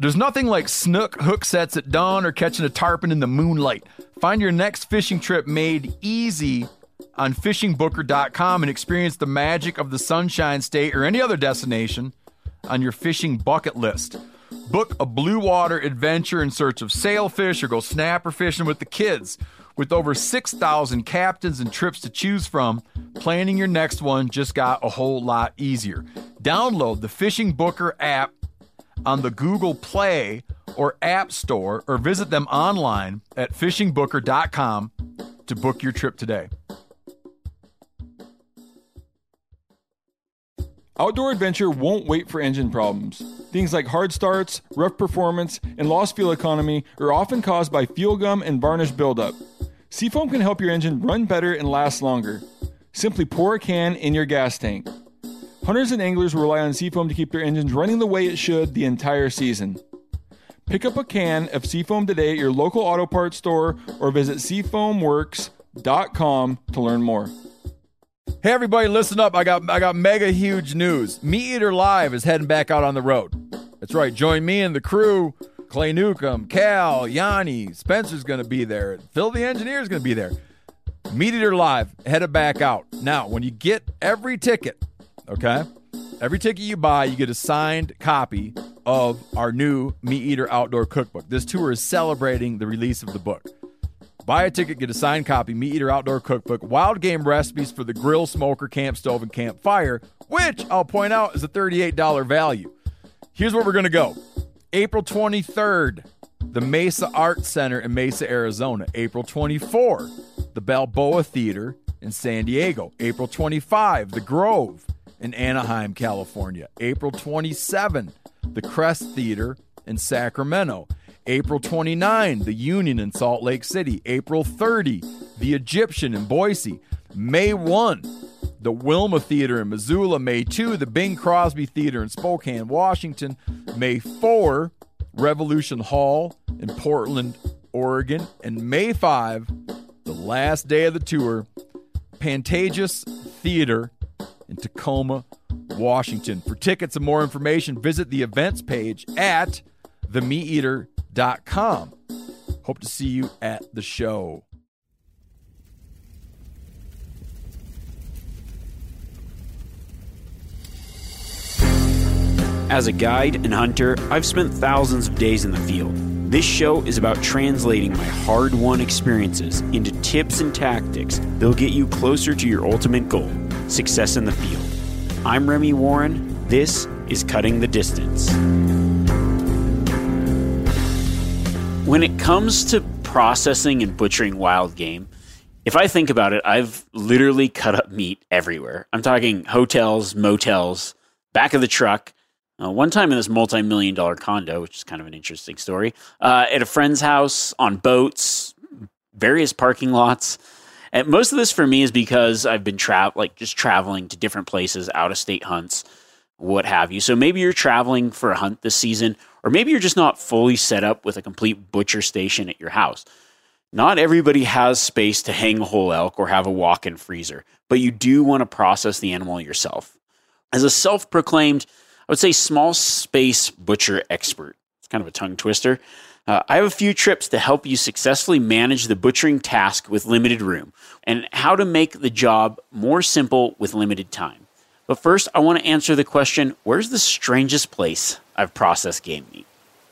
There's nothing like snook hook sets at dawn or catching a tarpon in the moonlight. Find your next fishing trip made easy on fishingbooker.com and experience the magic of the Sunshine State or any other destination on your fishing bucket list. Book a blue water adventure in search of sailfish or go snapper fishing with the kids. With over 6,000 captains and trips to choose from, planning your next one just got a whole lot easier. Download the Fishing Booker app on the Google Play or App Store, or visit them online at fishingbooker.com to book your trip today. Outdoor adventure won't wait for engine problems. Things like hard starts, rough performance, and lost fuel economy are often caused by fuel gum and varnish buildup. Seafoam can help your engine run better and last longer. Simply pour a can in your gas tank. Hunters and anglers rely on Seafoam to keep their engines running the way it should the entire season. Pick up a can of Seafoam today at your local auto parts store or visit seafoamworks.com to learn more. Hey everybody, listen up. I got mega huge news. Meat Eater Live is heading back out on the road. That's right. Join me and the crew. Clay Newcomb, Cal, Yanni, Spencer's going to be there. Phil the Engineer's going to be there. Meat Eater Live headed back out. Now, when you get every ticket, okay? Every ticket you buy, you get a signed copy of our new Meat Eater Outdoor Cookbook. This tour is celebrating the release of the book. Buy a ticket, get a signed copy, Meat Eater Outdoor Cookbook, wild game recipes for the grill, smoker, camp stove, and campfire, which I'll point out is a $38 value. Here's where we're going to go. April 23rd, the Mesa Arts Center in Mesa, Arizona. April 24, the Balboa Theater in San Diego. April 25, the Grove in Anaheim, California. April 27, the Crest Theater in Sacramento. April 29, the Union in Salt Lake City. April 30, the Egyptian in Boise. May 1, the Wilma Theater in Missoula. May 2, the Bing Crosby Theater in Spokane, Washington. May 4, Revolution Hall in Portland, Oregon. And May 5, the last day of the tour, Pantages Theater in Tacoma, Washington. For tickets and more information, visit the events page at themeateater.com. Hope to see you at the show. As a guide and hunter, I've spent thousands of days in the field. This show is about translating my hard-won experiences into tips and tactics that'll get you closer to your ultimate goal, success in the field. I'm Remy Warren. This is Cutting the Distance. When it comes to processing and butchering wild game, if I think about it, I've literally cut up meat everywhere. I'm talking hotels, motels, back of the truck. One time in this multi-million-dollar condo, which is kind of an interesting story, at a friend's house, on boats, various parking lots. And most of this for me is because I've been just traveling to different places, out-of-state hunts, what have you. So maybe you're traveling for a hunt this season, or maybe you're just not fully set up with a complete butcher station at your house. Not everybody has space to hang a whole elk or have a walk-in freezer, but you do want to process the animal yourself. As a self-proclaimed, I would say, small space butcher expert, it's kind of a tongue twister, I have a few tips to help you successfully manage the butchering task with limited room and how to make the job more simple with limited time. But first, I want to answer the question, where's the strangest place I've processed game meat?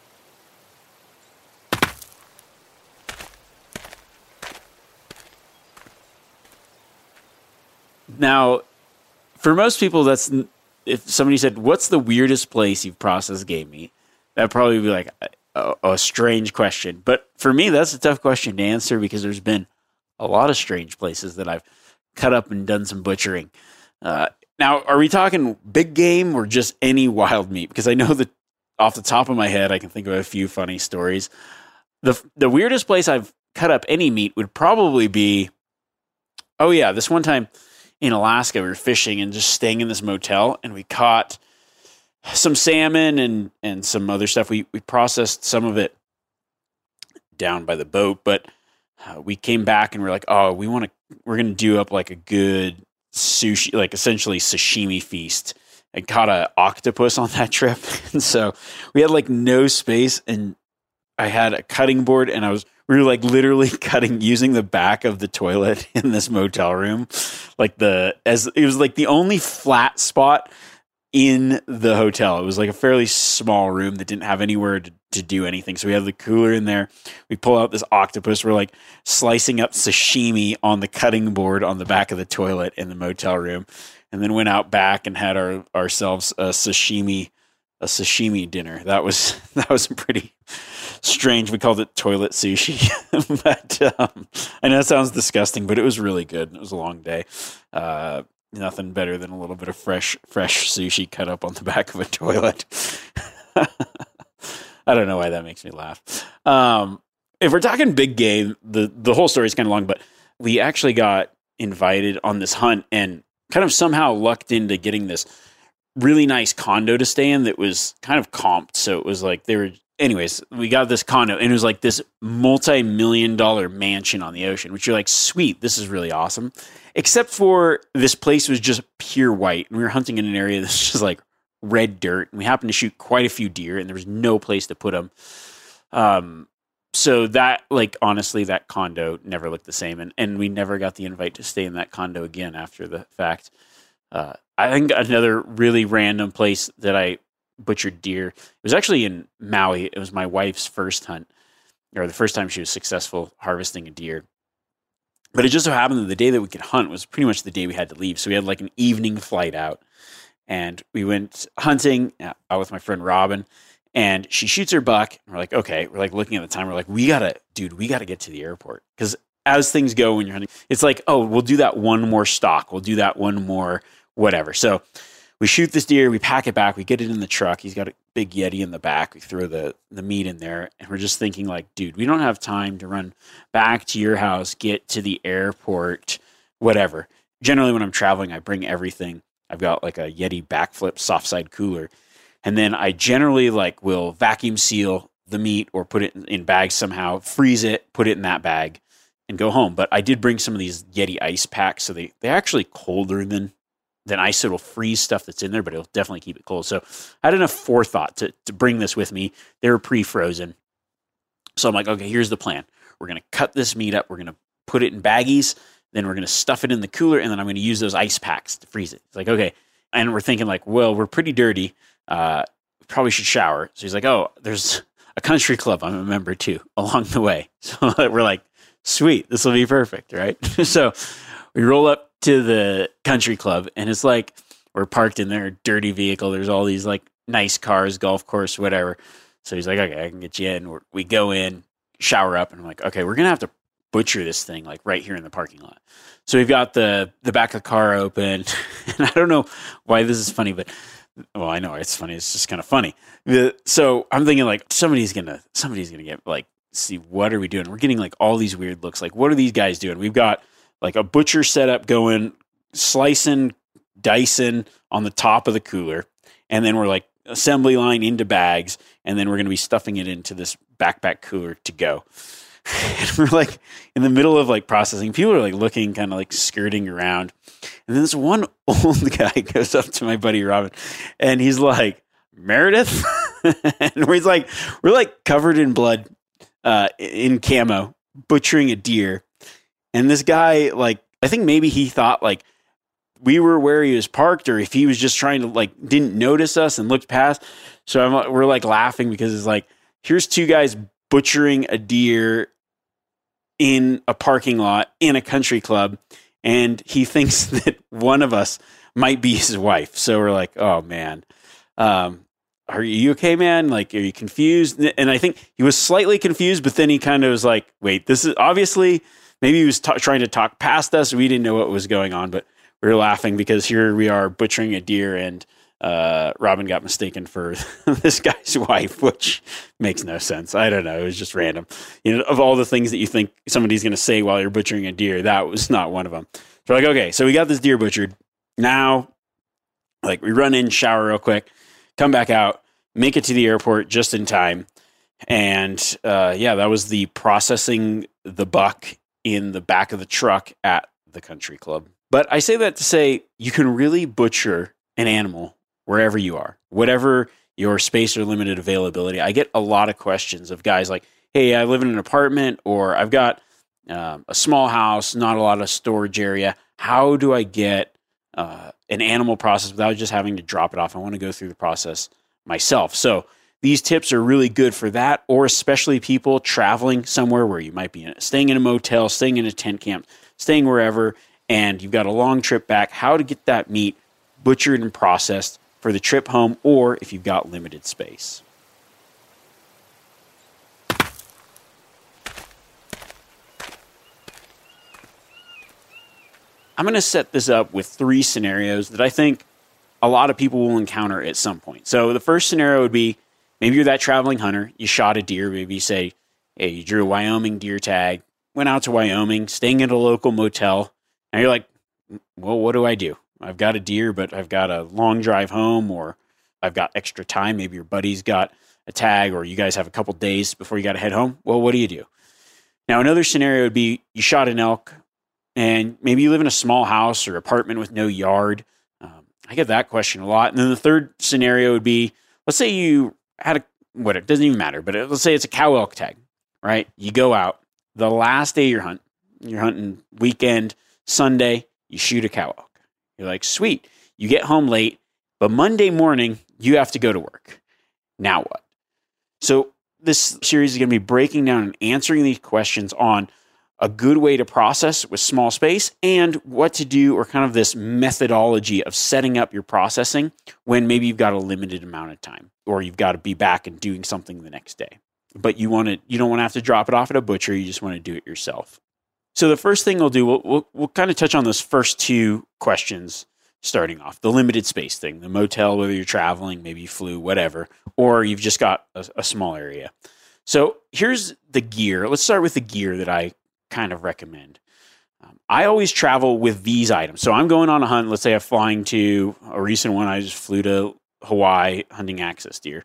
Now, for most people, if somebody said, what's the weirdest place you've processed game meat? That'd probably be like a strange question. But for me, that's a tough question to answer because there's been a lot of strange places that I've cut up and done some butchering. Now, are we talking big game or just any wild meat? Because I know that off the top of my head, I can think of a few funny stories. The weirdest place I've cut up any meat would probably be, this one time in Alaska, we were fishing and just staying in this motel, and we caught some salmon and some other stuff. We processed some of it down by the boat, but we came back and we're like, we're going to do up like a good sushi, like essentially sashimi feast. I caught an octopus on that trip. And so we had like no space, and I had a cutting board, and we were like literally cutting using the back of the toilet in this motel room. It was like the only flat spot in the hotel. It was like a fairly small room that didn't have anywhere to do anything. So we have the cooler in there. We pull out this octopus. We're like slicing up sashimi on the cutting board on the back of the toilet in the motel room, and then went out back and had ourselves a sashimi dinner. That was pretty strange. We called it toilet sushi, but I know it sounds disgusting, but it was really good. It was a long day. Nothing better than a little bit of fresh sushi cut up on the back of a toilet. I don't know why that makes me laugh. If we're talking big game, the whole story is kind of long, but we actually got invited on this hunt and kind of somehow lucked into getting this really nice condo to stay in that was kind of comped. So it was like anyways, we got this condo, and it was like this multi-million-dollar mansion on the ocean, which you're like, sweet, this is really awesome. Except for this place was just pure white, and we were hunting in an area that's just like red dirt, and we happened to shoot quite a few deer, and there was no place to put them. So that, like, honestly, that condo never looked the same, and we never got the invite to stay in that condo again after the fact. I think another really random place that I butchered deer, it was actually in Maui. It was my wife's first hunt, or the first time she was successful harvesting a deer. But it just so happened that the day that we could hunt was pretty much the day we had to leave. So we had like an evening flight out, and we went hunting out with my friend Robin, and she shoots her buck. And we're like, okay, we're like looking at the time. We're like, we gotta get to the airport. Because as things go when you're hunting, it's like, oh, we'll do that one more stock. We'll do that one more whatever. So we shoot this deer, we pack it back, we get it in the truck. He's got a big Yeti in the back. We throw the meat in there, and we're just thinking like, dude, we don't have time to run back to your house, get to the airport, whatever. Generally, when I'm traveling, I bring everything. I've got like a Yeti backflip soft side cooler. And then I generally like will vacuum seal the meat or put it in bags somehow, freeze it, put it in that bag, and go home. But I did bring some of these Yeti ice packs, so they're actually colder than ice. So it'll freeze stuff that's in there, but it'll definitely keep it cold. So I had enough forethought to bring this with me. They were pre-frozen. So I'm like, okay, here's the plan. We're going to cut this meat up. We're going to put it in baggies. Then we're going to stuff it in the cooler, and then I'm going to use those ice packs to freeze it. It's like, okay. And we're thinking like, well, we're pretty dirty. Probably should shower. So he's like, oh, there's a country club I'm a member too along the way. So we're like, sweet, this will be perfect, right? So we roll up to the country club, and it's like we're parked in their dirty vehicle. There's all these like nice cars, golf course, whatever. So he's like, okay, I can get you in. We go in, shower up, and I'm like, okay, we're going to have to butcher this thing like right here in the parking lot. So we've got the back of the car open, and I don't know why this is funny, but well, I know it's funny. It's just kind of funny. So I'm thinking like somebody's gonna get like, see, what are we doing? We're getting like all these weird looks. Like, what are these guys doing? We've got like a butcher setup going, slicing, dicing on the top of the cooler. And then we're like assembly line into bags. And then we're going to be stuffing it into this backpack cooler to go. And we're like in the middle of like processing. People are like looking, kind of like skirting around. And then this one old guy goes up to my buddy Robin, and he's like, Meredith? And we're like covered in blood, in camo, butchering a deer. And this guy, like, I think maybe he thought like we were where he was parked, or if he was just trying to like, didn't notice us and looked past. So we're like laughing because it's like, here's two guys butchering a deer in a parking lot in a country club. And he thinks that one of us might be his wife. So we're like, oh man, are you okay, man? Like, are you confused? And I think he was slightly confused, but then he kind of was like, wait, this is obviously, maybe he was trying to talk past us. We didn't know what was going on, but we were laughing because here we are butchering a deer, and Robin got mistaken for this guy's wife, which makes no sense. I don't know. It was just random. You know, of all the things that you think somebody's going to say while you're butchering a deer, that was not one of them. So we're like, okay, so we got this deer butchered. Now, like, we run in, shower real quick, come back out, make it to the airport just in time. And that was the processing the buck in the back of the truck at the country club. But I say that to say you can really butcher an animal wherever you are, whatever your space or limited availability. I get a lot of questions of guys like, hey, I live in an apartment, or I've got a small house, not a lot of storage area. How do I get an animal processed without just having to drop it off? I want to go through the process myself. So these tips are really good for that, or especially people traveling somewhere where you might be staying in a motel, staying in a tent camp, staying wherever, and you've got a long trip back. How to get that meat butchered and processed for the trip home, or if you've got limited space. I'm going to set this up with 3 scenarios that I think a lot of people will encounter at some point. So the first scenario would be, maybe you're that traveling hunter, you shot a deer, maybe you say, hey, you drew a Wyoming deer tag, went out to Wyoming, staying at a local motel, and you're like, well, what do I do? I've got a deer, but I've got a long drive home, or I've got extra time. Maybe your buddy's got a tag, or you guys have a couple days before you got to head home. Well, what do you do? Now, another scenario would be you shot an elk, and maybe you live in a small house or apartment with no yard. I get that question a lot. And then the third scenario would be, let's say you had it doesn't even matter, but let's say it's a cow elk tag, right? You go out the last day you're hunting weekend, Sunday, you shoot a cow elk. You're like, sweet. You get home late, but Monday morning you have to go to work. Now what? So this series is going to be breaking down and answering these questions on a good way to process with small space, and what to do, or kind of this methodology of setting up your processing when maybe you've got a limited amount of time, or you've got to be back and doing something the next day. But you don't want to have to drop it off at a butcher. You just want to do it yourself. So the first thing we'll do, we'll kind of touch on those first 2 questions starting off. The limited space thing, the motel, whether you're traveling, maybe you flew, whatever, or you've just got a small area. So here's the gear. Let's start with the gear that I kind of recommend. I always travel with these items. So I'm going on a hunt. Let's say I'm flying to a recent one. I just flew to Hawaii hunting access deer.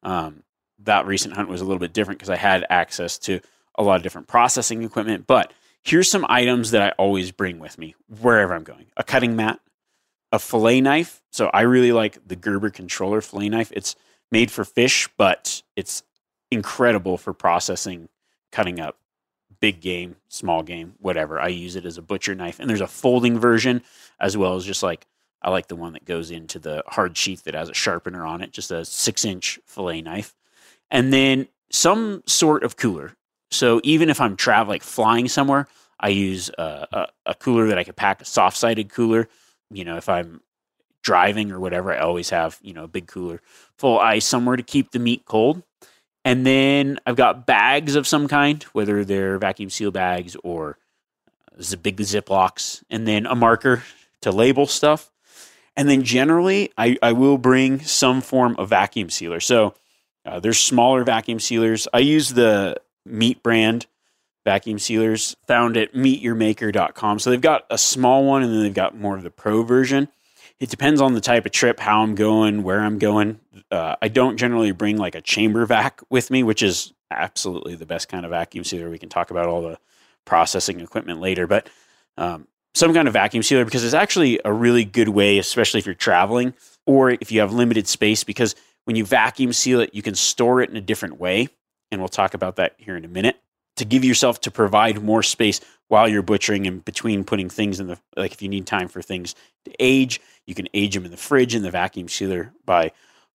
That recent hunt was a little bit different because I had access to a lot of different processing equipment. But here's some items that I always bring with me wherever I'm going. A cutting mat, a fillet knife. So I really like the Gerber Controller fillet knife. It's made for fish, but it's incredible for processing, cutting up big game, small game, whatever. I use it as a butcher knife. And there's a folding version, as well as just like, I like the one that goes into the hard sheath that has a sharpener on it, just a 6-inch fillet knife. And then some sort of cooler. So even if I'm traveling, like flying somewhere, I use a cooler that I could pack, a soft-sided cooler. If I'm driving or whatever, I always have, a big cooler full of ice somewhere to keep the meat cold. And then I've got bags of some kind, whether they're vacuum seal bags or big Ziplocs, and then a marker to label stuff. And then generally, I will bring some form of vacuum sealer. So there's smaller vacuum sealers. I use the Meat brand vacuum sealers found at meetyourmaker.com. So they've got a small one, and then they've got more of the pro version. It depends on the type of trip, how I'm going, where I'm going. I don't generally bring like a chamber vac with me, which is absolutely the best kind of vacuum sealer. We can talk about all the processing equipment later, but some kind of vacuum sealer, because it's actually a really good way, especially if you're traveling or if you have limited space, because when you vacuum seal it, you can store it in a different way. And we'll talk about that here in a minute, to give yourself, to provide more space while you're butchering, and between putting things in like if you need time for things to age, you can age them in the fridge in the vacuum sealer by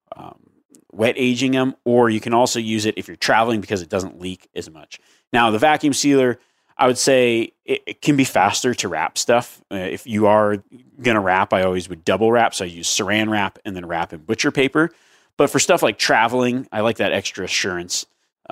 wet aging them, or you can also use it if you're traveling because it doesn't leak as much. Now, the vacuum sealer, I would say it can be faster to wrap stuff. If you are going to wrap, I always would double wrap. So I use saran wrap and then wrap in butcher paper. But for stuff like traveling, I like that extra assurance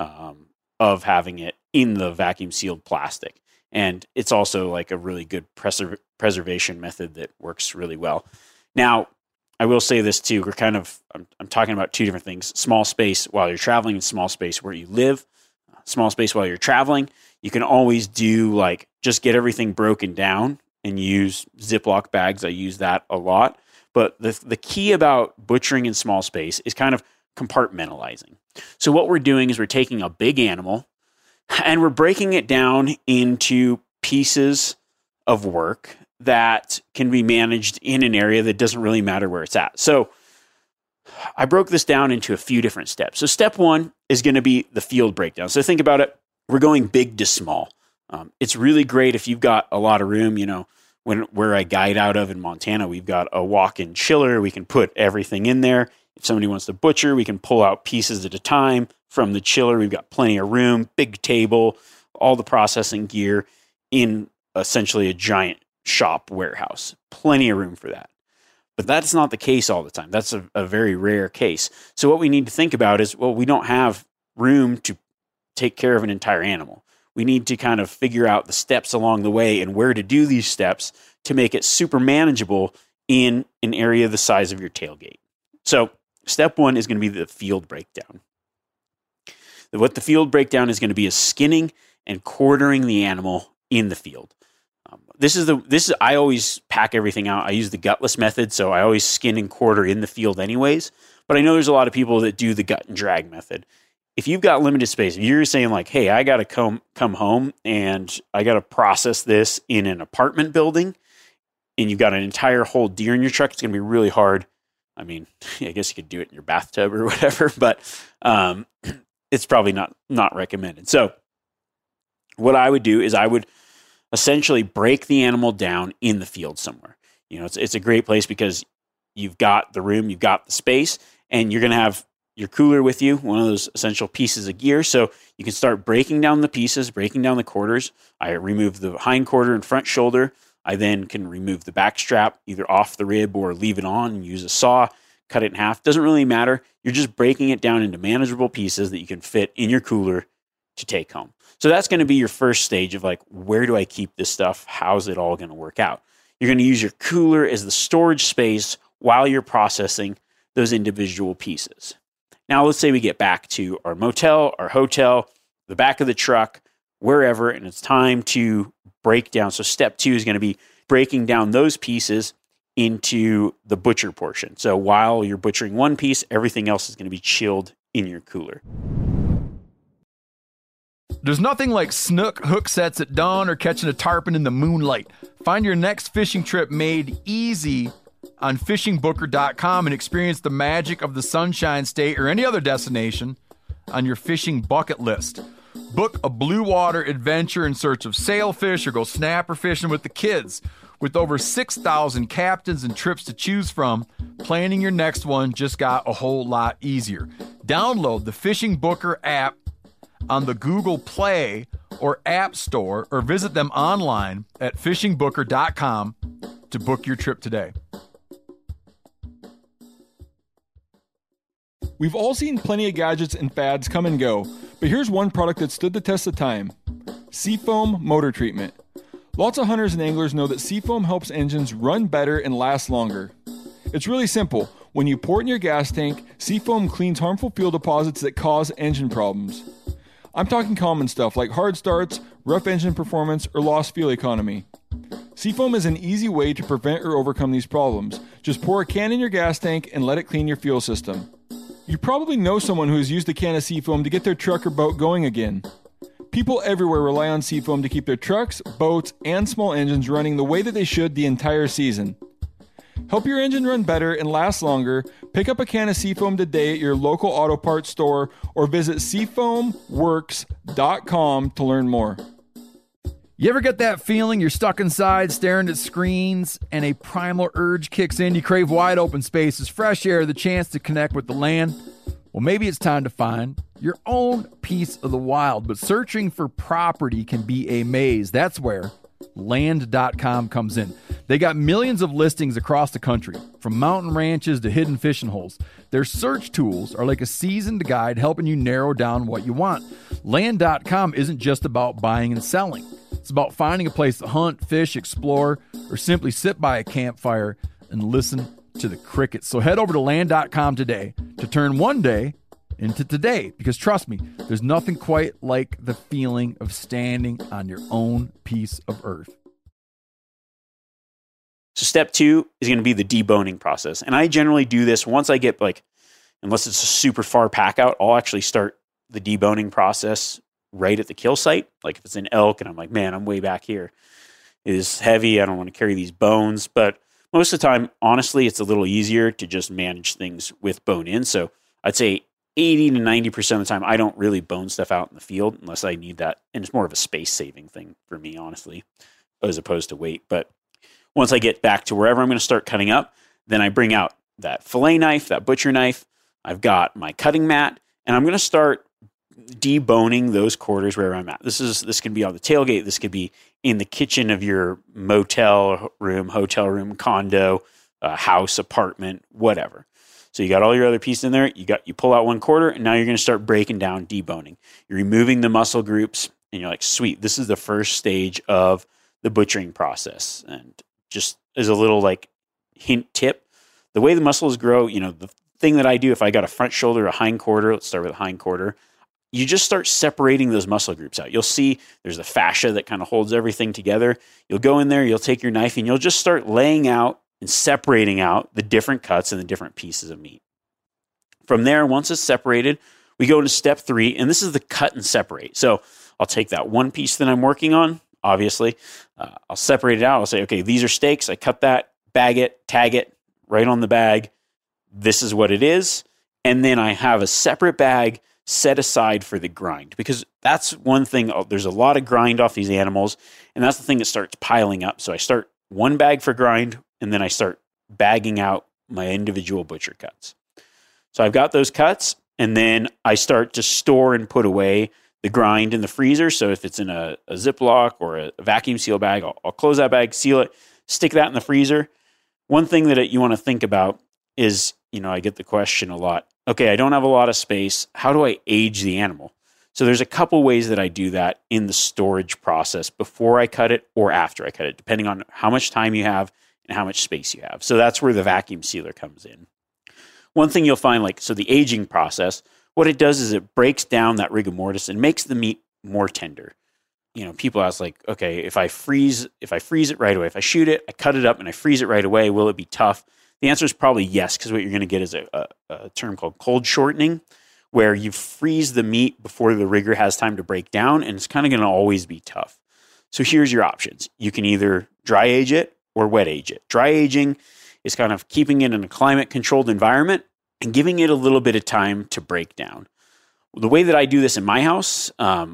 of having it in the vacuum sealed plastic. And it's also like a really good preservation method that works really well. Now, I will say this too. I'm talking about 2 different things: small space while you're traveling and small space where you live. Small space while you're traveling, you can always do like just get everything broken down and use Ziploc bags. I use that a lot. But the key about butchering in small space is kind of compartmentalizing. So what we're doing is we're taking a big animal and we're breaking it down into pieces of work that can be managed in an area that doesn't really matter where it's at. So I broke this down into a few different steps. So step one is going to be the field breakdown. So think about it. We're going big to small. It's really great if you've got a lot of room. Where I guide out of in Montana, we've got a walk-in chiller. We can put everything in there. If somebody wants to butcher, we can pull out pieces at a time from the chiller. We've got plenty of room, big table, all the processing gear in essentially a giant shop warehouse. Plenty of room for that. But that's not the case all the time. That's a very rare case. So what we need to think about is, we don't have room to take care of an entire animal. We need to kind of figure out the steps along the way and where to do these steps to make it super manageable in an area the size of your tailgate. So step one is going to be the field breakdown. What the field breakdown is going to be is skinning and quartering the animal in the field. I always pack everything out. I use the gutless method, so I always skin and quarter in the field anyways. But I know there's a lot of people that do the gut and drag method. If you've got limited space, if you're saying like, hey, I got to come home and I got to process this in an apartment building, and you've got an entire whole deer in your truck, it's going to be really hard. I mean, I guess you could do it in your bathtub or whatever, but it's probably not recommended. So what I would do is I would essentially break the animal down in the field somewhere. It's a great place because you've got the room, you've got the space, and you're going to have your cooler with you, one of those essential pieces of gear. So you can start breaking down the pieces, breaking down the quarters. I remove the hind quarter and front shoulder. I then can remove the back strap, either off the rib or leave it on and use a saw, cut it in half. Doesn't really matter. You're just breaking it down into manageable pieces that you can fit in your cooler to take home. So that's going to be your first stage of like, where do I keep this stuff? How's it all going to work out? You're going to use your cooler as the storage space while you're processing those individual pieces. Now, let's say we get back to our motel, our hotel, the back of the truck, wherever, and it's time to break down. So step two is going to be breaking down those pieces into the butcher portion. So while you're butchering one piece, everything else is going to be chilled in your cooler. There's nothing like snook hook sets at dawn or catching a tarpon in the moonlight. Find your next fishing trip made easy on fishingbooker.com and experience the magic of the Sunshine State or any other destination on your fishing bucket list. Book a blue water adventure in search of sailfish or go snapper fishing with the kids. With over 6,000 captains and trips to choose from, planning your next one just got a whole lot easier. Download the Fishing Booker app on the Google Play or App Store, or visit them online at fishingbooker.com to book your trip today. We've all seen plenty of gadgets and fads come and go, but here's one product that stood the test of time: Seafoam Motor Treatment. Lots of hunters and anglers know that Seafoam helps engines run better and last longer. It's really simple. When you pour it in your gas tank, Seafoam cleans harmful fuel deposits that cause engine problems. I'm talking common stuff like hard starts, rough engine performance, or lost fuel economy. Seafoam is an easy way to prevent or overcome these problems. Just pour a can in your gas tank and let it clean your fuel system. You probably know someone who has used a can of Seafoam to get their truck or boat going again. People everywhere rely on Seafoam to keep their trucks, boats, and small engines running the way that they should the entire season. Help your engine run better and last longer. Pick up a can of Seafoam today at your local auto parts store or visit seafoamworks.com to learn more. You ever get that feeling you're stuck inside staring at screens and a primal urge kicks in? You crave wide open spaces, fresh air, the chance to connect with the land. Well, maybe it's time to find your own piece of the wild, but searching for property can be a maze. That's where Land.com comes in. They got millions of listings across the country, from mountain ranches to hidden fishing holes. Their search tools are like a seasoned guide helping you narrow down what you want. Land.com isn't just about buying and selling. It's about finding a place to hunt, fish, explore, or simply sit by a campfire and listen to the crickets. So head over to Land.com today to turn one day into today, because trust me, there's nothing quite like the feeling of standing on your own piece of earth. So step two is going to be the deboning process. And I generally do this once I get unless it's a super far pack out, I'll actually start the deboning process right at the kill site. Like if it's an elk and I'm like, man, I'm way back here. It is heavy. I don't want to carry these bones. But Most of the time, honestly, it's a little easier to just manage things with bone in. So I'd say 80 to 90% of the time, I don't really bone stuff out in the field unless I need that. And it's more of a space saving thing for me, honestly, as opposed to weight. But once I get back to wherever I'm going to start cutting up, then I bring out that fillet knife, that butcher knife. I've got my cutting mat, and I'm going to start deboning those quarters wherever I'm at. This can be on the tailgate. This could be in the kitchen of your motel room, hotel room, condo, house, apartment, whatever. So you got all your other pieces in there. You pull out one quarter, and now you're going to start breaking down, deboning. You're removing the muscle groups, and you're like, sweet, this is the first stage of the butchering process. And just as a little like hint tip, the way the muscles grow, the thing that I do, if I got a front shoulder, a hind quarter, let's start with a hind quarter, you just start separating those muscle groups out. You'll see there's the fascia that kind of holds everything together. You'll go in there, you'll take your knife, and you'll just start laying out and separating out the different cuts and the different pieces of meat. From there, once it's separated, we go into step 3, and this is the cut and separate. So I'll take that one piece that I'm working on, obviously. I'll separate it out. I'll say, okay, these are steaks. I cut that, bag it, tag it right on the bag. This is what it is. And then I have a separate bag set aside for the grind, because that's one thing. There's a lot of grind off these animals, and that's the thing that starts piling up. So I start one bag for grind, and then I start bagging out my individual butcher cuts. So I've got those cuts, and then I start to store and put away the grind in the freezer. So if it's in a Ziploc or a vacuum seal bag, I'll close that bag, seal it, stick that in the freezer. One thing that you want to think about is, I get the question a lot. Okay, I don't have a lot of space. How do I age the animal? So there's a couple ways that I do that in the storage process before I cut it or after I cut it, depending on how much time you have and how much space you have. So that's where the vacuum sealer comes in. One thing you'll find, so the aging process, what it does is it breaks down that rigor mortis and makes the meat more tender. People ask okay, if I freeze it right away, if I shoot it, I cut it up and I freeze it right away, will it be tough? The answer is probably yes, because what you're going to get is a term called cold shortening, where you freeze the meat before the rigor has time to break down, and it's kind of going to always be tough. So here's your options. You can either dry age it or wet age it. Dry aging is kind of keeping it in a climate-controlled environment and giving it a little bit of time to break down. The way that I do this in my house,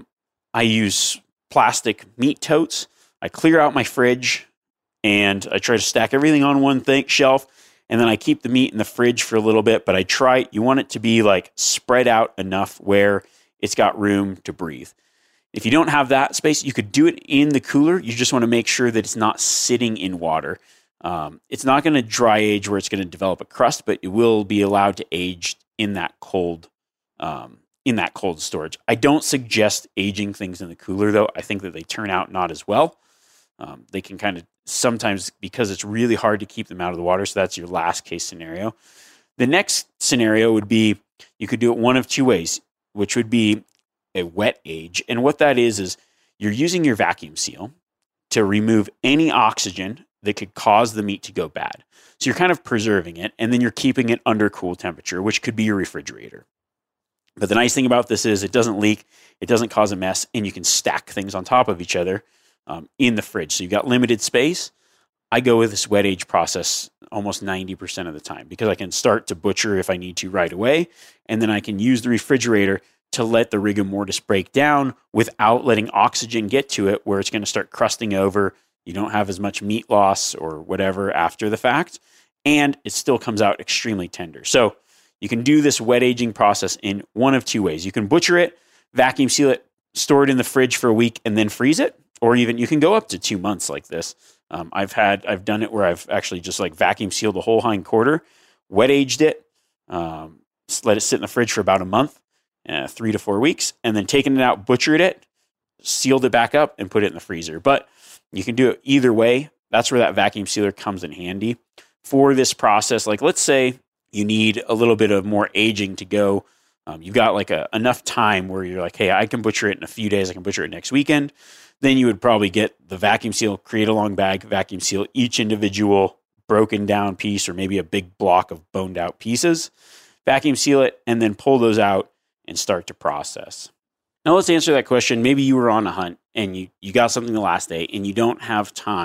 I use plastic meat totes. I clear out my fridge, and I try to stack everything on one shelf. And then I keep the meat in the fridge for a little bit, but you want it to be spread out enough where it's got room to breathe. If you don't have that space, you could do it in the cooler. You just want to make sure that it's not sitting in water. It's not going to dry age where it's going to develop a crust, but it will be allowed to age in that cold storage. I don't suggest aging things in the cooler, though. I think that they turn out not as well. They can kind of sometimes, because it's really hard to keep them out of the water. So that's your last case scenario. The next scenario would be, you could do it one of two ways, which would be a wet age. And what that is you're using your vacuum seal to remove any oxygen that could cause the meat to go bad. So you're kind of preserving it, and then you're keeping it under cool temperature, which could be your refrigerator. But the nice thing about this is it doesn't leak, it doesn't cause a mess, and you can stack things on top of each other in the fridge. So you've got limited space. I go with this wet age process almost 90% of the time, because I can start to butcher if I need to right away, and then I can use the refrigerator to let the rigor mortis break down without letting oxygen get to it, where it's going to start crusting over. You don't have as much meat loss or whatever after the fact, and it still comes out extremely tender. So you can do this wet aging process in one of two ways. You can butcher it, vacuum seal it, store it in the fridge for a week, and then freeze it. Or even you can go up to 2 months like this. I've done it where I've actually just vacuum sealed the whole hind quarter, wet aged it, let it sit in the fridge for about a month, 3 to 4 weeks, and then taken it out, butchered it, sealed it back up, and put it in the freezer. But you can do it either way. That's where that vacuum sealer comes in handy for this process. Let's say you need a little bit of more aging to go. You've got enough time where you're hey, I can butcher it in a few days. I can butcher it next weekend. Then you would probably get the vacuum seal, create a long bag, vacuum seal each individual broken down piece, or maybe a big block of boned out pieces, vacuum seal it, and then pull those out and start to process. Now let's answer that question. Maybe you were on a hunt and you got something the last day and you don't have time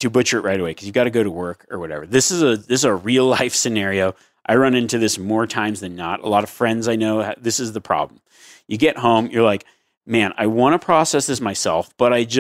to butcher it right away because you've got to go to work or whatever. This is a real life scenario. I run into this more times than not. A lot of friends I know, this is the problem. You get home, you're like, man, I want to process this myself, but I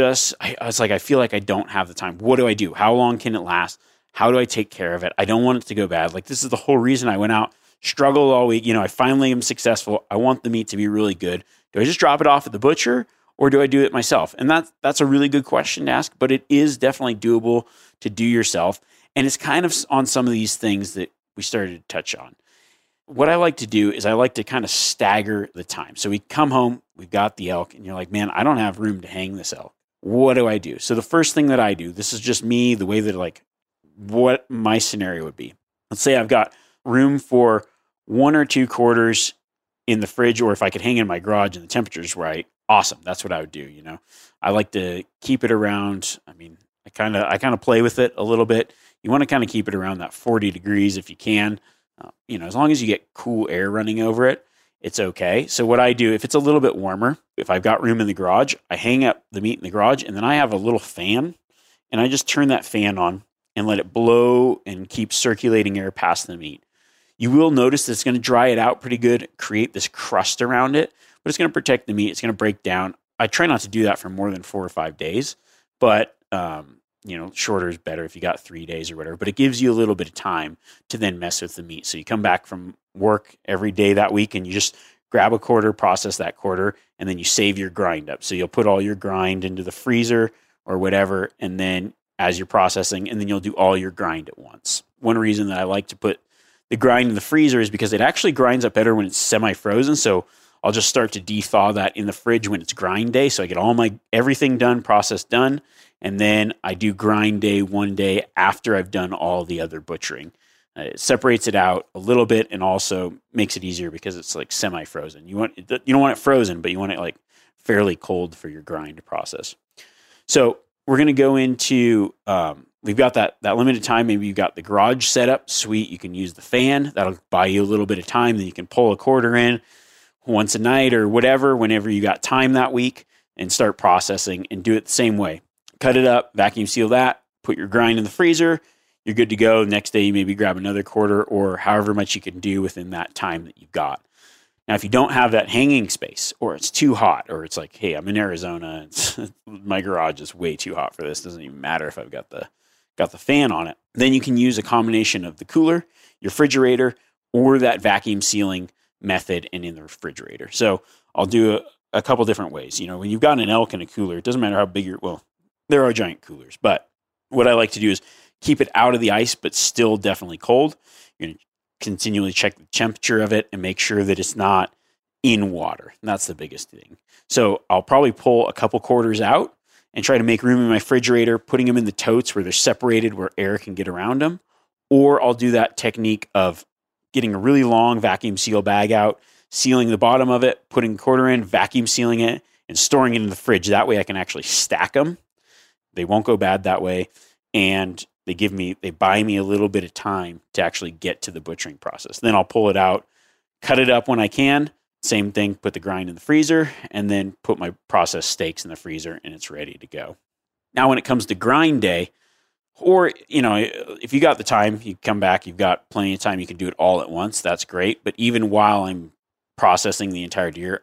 feel like I don't have the time. What do I do? How long can it last? How do I take care of it? I don't want it to go bad. Like, this is the whole reason I went out, struggled all week. I finally am successful. I want the meat to be really good. Do I just drop it off at the butcher or do I do it myself? And that's a really good question to ask, but it is definitely doable to do yourself. And it's kind of on some of these things that we started to touch on. What I like to do is I like to kind of stagger the time. So we come home, we've got the elk, and you're like, man, I don't have room to hang this elk. What do I do? So the first thing that I do, this is just me, the way that what my scenario would be. Let's say I've got room for 1 or 2 quarters in the fridge, or if I could hang in my garage and the temperature's right, awesome. That's what I would do. I like to keep it around. I mean, I kind of play with it a little bit. You want to kind of keep it around that 40 degrees if you can. As long as you get cool air running over it, it's okay. So what I do, if it's a little bit warmer, if I've got room in the garage, I hang up the meat in the garage, and then I have a little fan, and I just turn that fan on and let it blow and keep circulating air past the meat. You will notice that it's going to dry it out pretty good, create this crust around it, but it's going to protect the meat. It's going to break down. I try not to do that for more than 4 or 5 days, but shorter is better if you got 3 days or whatever, but it gives you a little bit of time to then mess with the meat. So you come back from work every day that week and you just grab a quarter, process that quarter, and then you save your grind up. So you'll put all your grind into the freezer or whatever, and then as you're processing, and then you'll do all your grind at once. One reason that I like to put the grind in the freezer is because it actually grinds up better when it's semi-frozen. So I'll just start to de-thaw that in the fridge when it's grind day. So I get all everything done, process done. And then I do grind day one day after I've done all the other butchering. It separates it out a little bit and also makes it easier because it's like semi-frozen. You don't want it frozen, but you want it fairly cold for your grind process. So we're going to go into, we've got that limited time. Maybe you've got the garage set up. Sweet. You can use the fan. That'll buy you a little bit of time. Then you can pull a quarter in once a night or whatever, whenever you got time that week, and start processing and do it the same way. Cut it up, vacuum seal that, put your grind in the freezer. You're good to go. Next day, you maybe grab another quarter or however much you can do within that time that you've got. Now, if you don't have that hanging space, or it's too hot, or it's like, hey, I'm in Arizona, my garage is way too hot for this. Doesn't even matter if I've got the fan on it. Then you can use a combination of the cooler, your refrigerator, or that vacuum sealing method and in the refrigerator. So I'll do a couple different ways. When you've got an elk in a cooler, it doesn't matter how big there are giant coolers, but what I like to do is keep it out of the ice, but still definitely cold. You're going to continually check the temperature of it and make sure that it's not in water. And that's the biggest thing. So I'll probably pull a couple quarters out and try to make room in my refrigerator, putting them in the totes where they're separated, where air can get around them. Or I'll do that technique of getting a really long vacuum seal bag out, sealing the bottom of it, putting a quarter in, vacuum sealing it, and storing it in the fridge. That way I can actually stack them. They won't go bad that way. And they buy me a little bit of time to actually get to the butchering process. Then I'll pull it out, cut it up when I can. Same thing, put the grind in the freezer, and then put my processed steaks in the freezer, and it's ready to go. Now, when it comes to grind day, or, if you got the time, you come back, you've got plenty of time, you can do it all at once. That's great. But even while I'm processing the entire deer,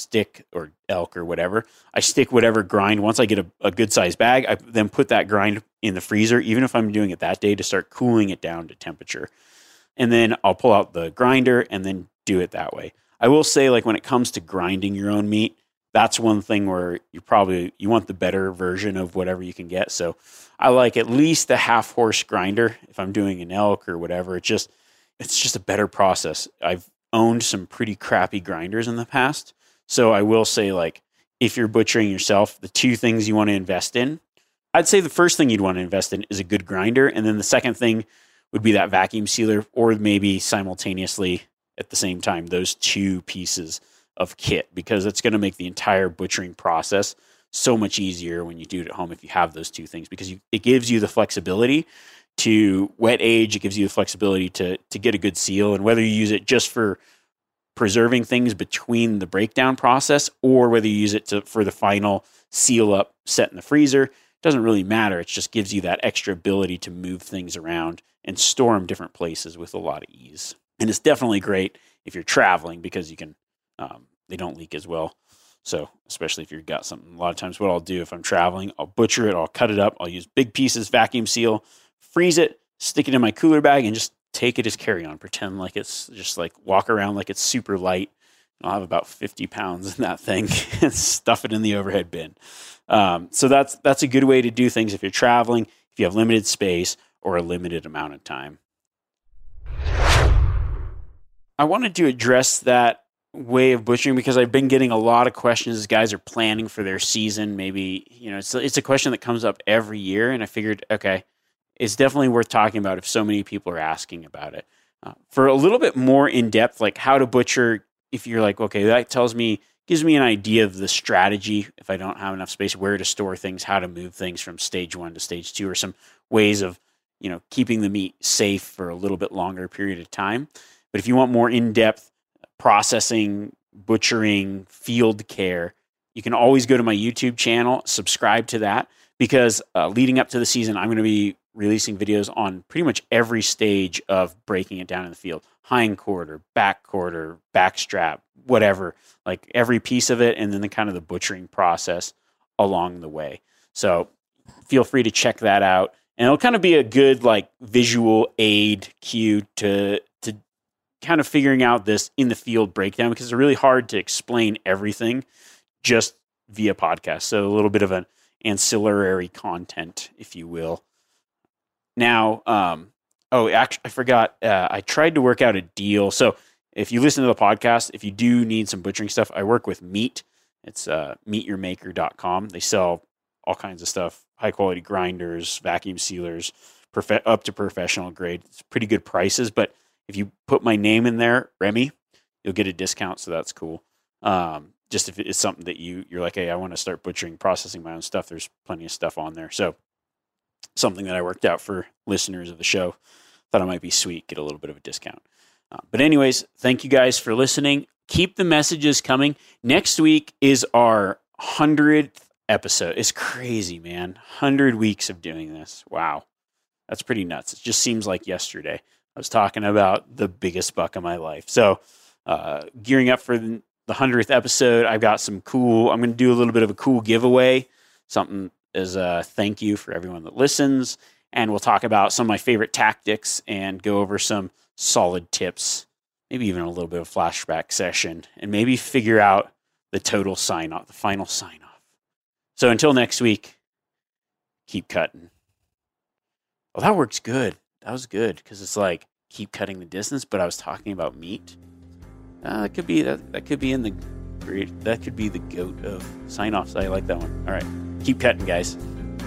or elk or whatever, I stick whatever grind. Once I get a good sized bag, I then put that grind in the freezer, even if I'm doing it that day, to start cooling it down to temperature. And then I'll pull out the grinder and then do it that way. I will say, when it comes to grinding your own meat, that's one thing where you want the better version of whatever you can get. So I like at least a half horse grinder if I'm doing an elk or whatever. It's just a better process. I've owned some pretty crappy grinders in the past. So I will say, if you're butchering yourself, the two things you want to invest in, I'd say the first thing you'd want to invest in is a good grinder. And then the second thing would be that vacuum sealer, or maybe simultaneously at the same time, those two pieces of kit, because it's going to make the entire butchering process so much easier when you do it at home if you have those two things, because it gives you the flexibility to wet age. It gives you the flexibility to get a good seal, and whether you use it just for preserving things between the breakdown process, or whether you use it for the final seal up set in the freezer, doesn't really matter. It just gives you that extra ability to move things around and store them different places with a lot of ease. And it's definitely great if you're traveling because you can, they don't leak as well. So especially if you've got something, a lot of times what I'll do if I'm traveling, I'll butcher it, I'll cut it up, I'll use big pieces, vacuum seal, freeze it, stick it in my cooler bag, and just take it as carry-on. Pretend like it's just like walk around like it's super light. I'll have about 50 pounds in that thing and stuff it in the overhead bin. So that's a good way to do things if you're traveling, if you have limited space or a limited amount of time. I wanted to address that way of butchering because I've been getting a lot of questions as guys are planning for their season. Maybe, it's a question that comes up every year, and I figured, okay, it's definitely worth talking about if so many people are asking about it. For a little bit more in depth, like how to butcher, if you're like, okay, that gives me an idea of the strategy if I don't have enough space, where to store things, how to move things from stage 1 to stage 2, or some ways of, keeping the meat safe for a little bit longer period of time. But if you want more in-depth processing, butchering, field care, you can always go to my YouTube channel, subscribe to that, because leading up to the season, I'm going to be releasing videos on pretty much every stage of breaking it down in the field. Hind quarter, back strap, whatever, like every piece of it, and then the kind of the butchering process along the way. So feel free to check that out. And it'll kind of be a good like visual aid cue to kind of figuring out this in the field breakdown, because it's really hard to explain everything just via podcast. So a little bit of an ancillary content, if you will. Now, actually, I forgot. I tried to work out a deal. So if you listen to the podcast, if you do need some butchering stuff, I work with Meat. It's meatyourmaker.com. They sell all kinds of stuff, high quality grinders, vacuum sealers, up to professional grade. It's pretty good prices, but if you put my name in there, Remy, you'll get a discount. So that's cool. Just if it's something that you're like, hey, I want to start butchering, processing my own stuff. There's plenty of stuff on there. So something that I worked out for listeners of the show. Thought it might be sweet, get a little bit of a discount. But anyways, thank you guys for listening. Keep the messages coming. Next week is our 100th episode. It's crazy, man. 100 weeks of doing this. Wow. That's pretty nuts. It just seems like yesterday. I was talking about the biggest buck of my life. So gearing up for the 100th episode, I've got some cool, I'm going to do a little bit of a cool giveaway, something as a thank you for everyone that listens. And we'll talk about some of my favorite tactics and go over some solid tips, maybe even a little bit of flashback session, and maybe figure out the total sign-off, the final sign-off. So until next week, keep cutting. Well, that works good. That was good, because it's like, keep cutting the distance, but I was talking about meat. That could be in the great, that could be the GOAT of sign-offs. I like that one. All right. Keep cutting, guys.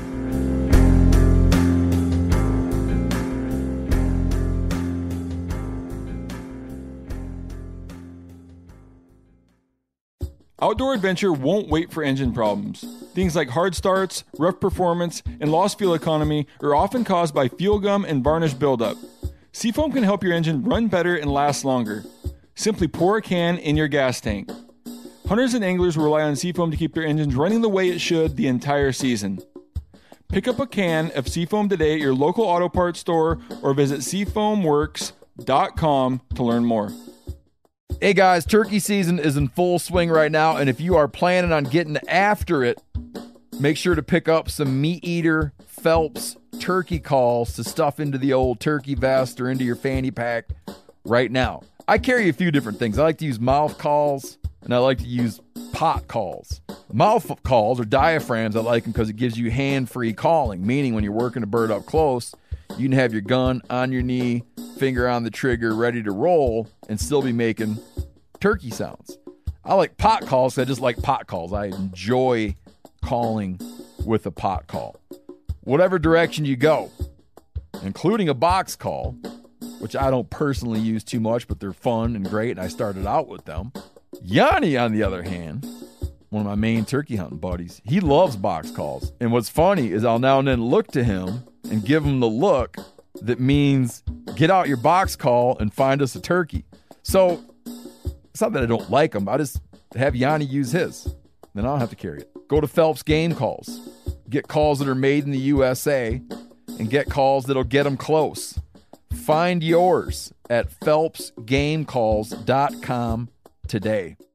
Outdoor adventure won't wait for engine problems. Things like hard starts, rough performance, and lost fuel economy are often caused by fuel gum and varnish buildup. Seafoam can help your engine run better and last longer. Simply pour a can in your gas tank. Hunters and anglers rely on Seafoam to keep their engines running the way it should the entire season. Pick up a can of Seafoam today at your local auto parts store or visit seafoamworks.com to learn more. Hey guys, turkey season is in full swing right now, and if you are planning on getting after it, make sure to pick up some Meat Eater Phelps turkey calls to stuff into the old turkey vest or into your fanny pack right now. I carry a few different things. I like to use mouth calls, and I like to use pot calls. Mouth calls or diaphragms, I like them because it gives you hand-free calling, meaning when you're working a bird up close, you can have your gun on your knee, finger on the trigger, ready to roll, and still be making turkey sounds. I like pot calls because I just like pot calls. I enjoy calling with a pot call. Whatever direction you go, including a box call, which I don't personally use too much, but they're fun and great, and I started out with them. Yanni, on the other hand, one of my main turkey hunting buddies, he loves box calls. And what's funny is I'll now and then look to him and give him the look that means get out your box call and find us a turkey. So it's not that I don't like them. I just have Yanni use his. Then I don't have to carry it. Go to Phelps Game Calls. Get calls that are made in the USA and get calls that'll get them close. Find yours at PhelpsGameCalls.com today.